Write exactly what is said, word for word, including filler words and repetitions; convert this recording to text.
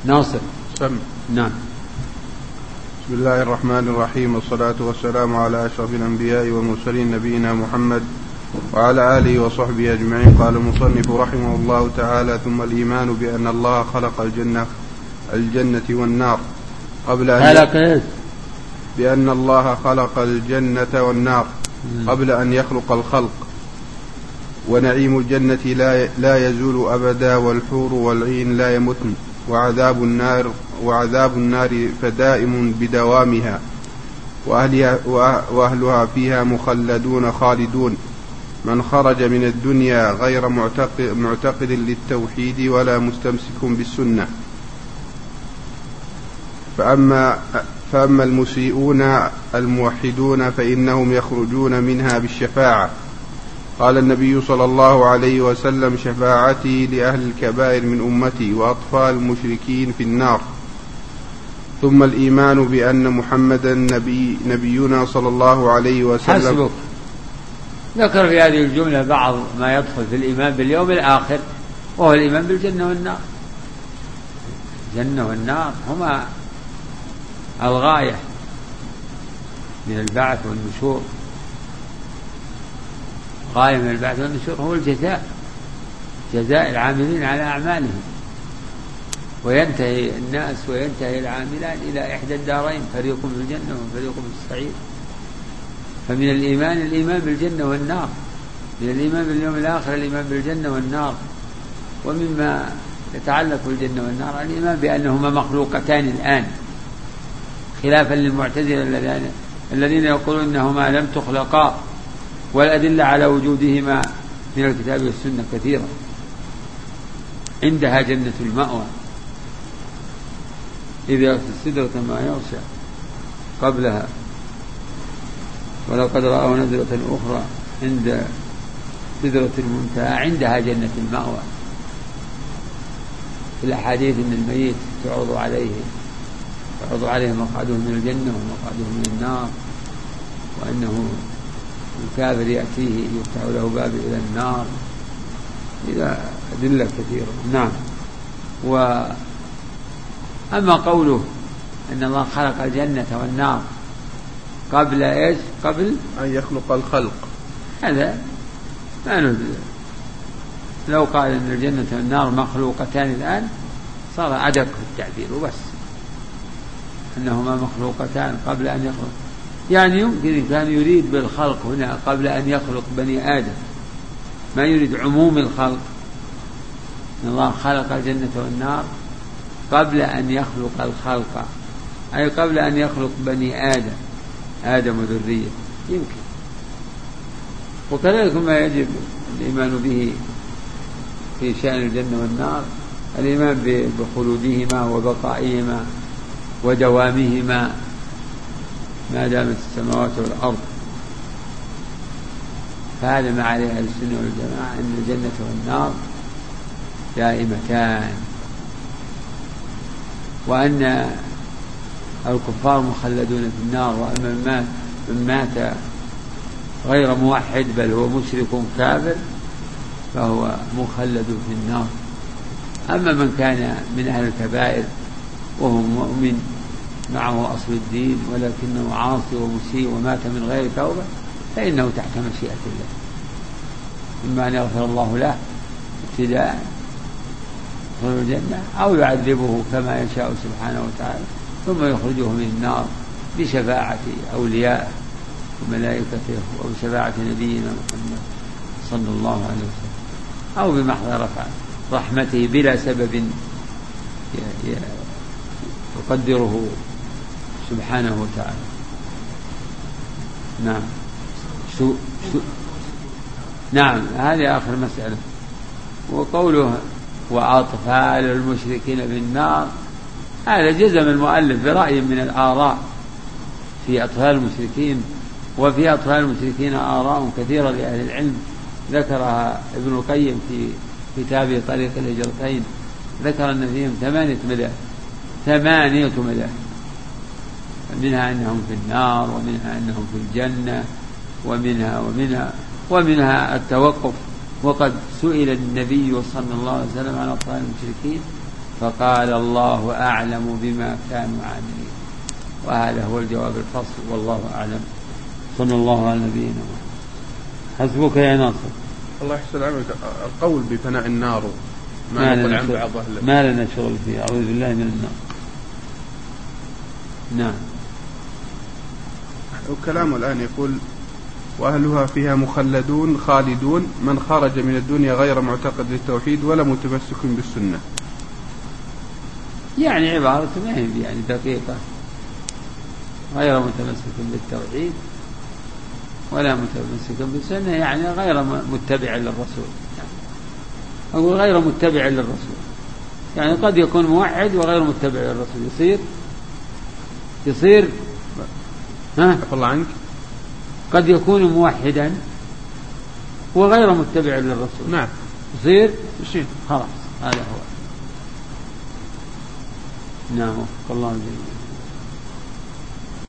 ناصر سم. نعم. بسم الله الرحمن الرحيم، والصلاة والسلام على أشرف الأنبياء والمرسلين نبينا محمد وعلى آله وصحبه أجمعين. قال المصنف رحمه الله تعالى: ثم الإيمان بأن الله خلق الجنة الجنة والنار قبل أن خلق بأن الله خلق الجنة والنار قبل أن يخلق الخلق، ونعيم الجنة لا لا يزول أبدا، والحور والعين لا يمتن، وعذاب النار وعذاب النار فدائم بدوامها، وأهلها, وأهلها فيها مخلدون خالدون. من خرج من الدنيا غير معتقد, معتقد للتوحيد ولا مستمسك بالسنة. فأما, فأما المسيئون الموحدون فإنهم يخرجون منها بالشفاعة. قال النبي صلى الله عليه وسلم: شفاعتي لأهل الكبائر من أمتي وأطفال المشركين في النار. ثم الإيمان بأن محمدا نبي نبينا صلى الله عليه وسلم. حسبك. ذكر في هذه الجملة بعض ما يدخل في الإيمان باليوم الآخر، وهو الإيمان بالجنة والنار. الجنة والنار هما الغاية من البعث والنشور. غاية من البعث والنشور هو الجزاء، جزاء العاملين على أعمالهم، وينتهي الناس وينتهي العاملان إلى إحدى الدارين، فريق في الجنة وفريق في السعير. فمن الإيمان الإيمان بالجنة والنار، من الإيمان باليوم الآخر الإيمان بالجنة والنار. ومما يتعلق بالجنة والنار الإيمان بأنهما مخلوقتان الآن، خلافا للمعتزلة الذين يقولون أنهما لم تخلقا، والأدلة على وجودهما من الكتاب والسنة كثيرة. عندها جنة المأوى إذ يغشى السدرة ما يغشى قبلها، ولقد رأوا نزلة أخرى عند سدرة المنتهى عندها جنة المأوى. في الأحاديث أن الميت تعرض عليه تعرض عليه مقعده من الجنة ومقعده من النار، وأنه الكافر يأتيه يفتح له باب إلى النار، إلى أدلة كثيرة. نعم. وأما قوله أن الله خلق الجنة والنار قبل إيش؟ قبل أن يخلق الخلق، هذا ما ندري. لو قال أن الجنة والنار مخلوقتان الآن صار أدق في التعبير وبس، أنهما مخلوقتان قبل أن يخلق. يعني يمكن كان يريد بالخلق هنا قبل أن يخلق بني آدم، ما يريد عموم الخلق. إن الله خلق الجنة والنار قبل أن يخلق الخلق، أي قبل أن يخلق بني آدم آدم وذرية. يمكن. وكذلك ما يجب الإيمان به في شأن الجنة والنار الإيمان بخلودهما وبقائهما ودوامهما ما دامت السماوات والأرض. فهذا ما عليه أهل السنة والجماعة، أن الجنة والنار دائمتان، وأن الكفار مخلدون في النار، وأما من مات غير موحد بل هو مشرك كافر فهو مخلد في النار. أما من كان من أهل الكبائر وهو مؤمن معه أصل الدين ولكنه عاصي ومسيء ومات من غير توبة فإنه تحت مشيئة الله، إما أن يغفر الله له ابتداء يدخل الجنة، أو يعذبه كما يشاء سبحانه وتعالى ثم يخرجه من النار بشفاعة أولياء وملائكته وبشفاعة نبينا محمد صلى الله عليه وسلم، أو بمحض رفع رحمته بلا سبب يقدره سبحانه وتعالى. نعم. سو سو نعم. هذه آخر مسألة. وقوله وأطفال المشركين في النار، هذا جزم المؤلف برأي من الآراء في أطفال المشركين. وفي أطفال المشركين آراء كثيرة لأهل العلم ذكرها ابن القيم في كتابه طريق الهجرتين، ذكر أن فيهم ثمانية مذاهب ثمانية مذاهب منها أنهم في النار، ومنها أنهم في الجنة، ومنها ومنها ومنها التوقف. وقد سئل النبي صلى الله عليه وسلم عن أطفال المشركين فقال الله أعلم بما كانوا عاملين. وهذا هو الجواب الفصل، والله أعلم. صلى الله على نبينا محمد. حسبك يا ناصر. الله يحسن عملك. القول بفناء النار ما لنا شغل, ما لنا شغل فيه، أعوذ بالله من النار. نعم. وكلامه الآن يقول وأهلها فيها مخلدون خالدون من خرج من الدنيا غير معتقد للتوحيد ولا متمسك بالسنة. يعني عبارة ما هي يعني دقيقة، غير متمسك بالتوحيد ولا متمسك بالسنة، يعني غير متبع للرسول. يعني أقول غير متبع للرسول، يعني قد يكون موحد وغير متبع للرسول، يصير يصير ها الله عنك قد يكون موحدا وغير متبع للرسول. نعم. يصير يصير خلاص، هذا هو. نعم. الله جل